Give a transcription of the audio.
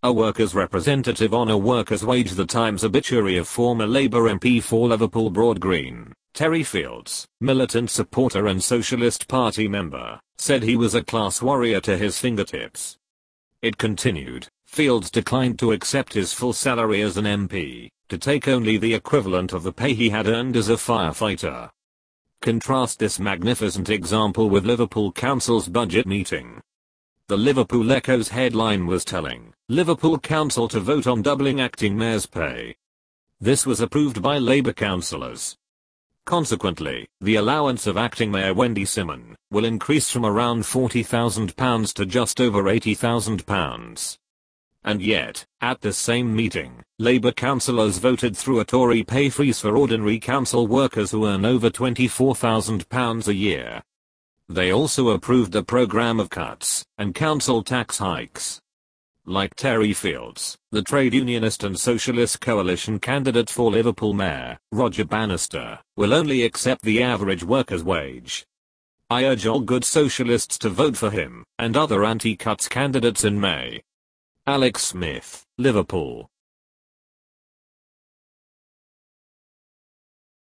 A workers' representative on a workers' wage. The Times obituary of former Labour MP for Liverpool Broad Green, Terry Fields, militant supporter and Socialist Party member, said he was a class warrior to his fingertips. It continued, Fields declined to accept his full salary as an MP, to take only the equivalent of the pay he had earned as a firefighter. Contrast this magnificent example with Liverpool Council's budget meeting. The Liverpool Echo's headline was telling, Liverpool Council to vote on doubling acting mayor's pay. This was approved by Labour councillors. Consequently, the allowance of acting mayor Wendy Simon will increase from around £40,000 to just over £80,000. And yet, at the same meeting, Labour councillors voted through a Tory pay freeze for ordinary council workers who earn over £24,000 a year. They also approved a programme of cuts and council tax hikes. Like Terry Fields, the trade unionist and socialist coalition candidate for Liverpool Mayor, Roger Bannister, will only accept the average worker's wage. I urge all good socialists to vote for him and other anti-cuts candidates in May. Alex Smith, Liverpool.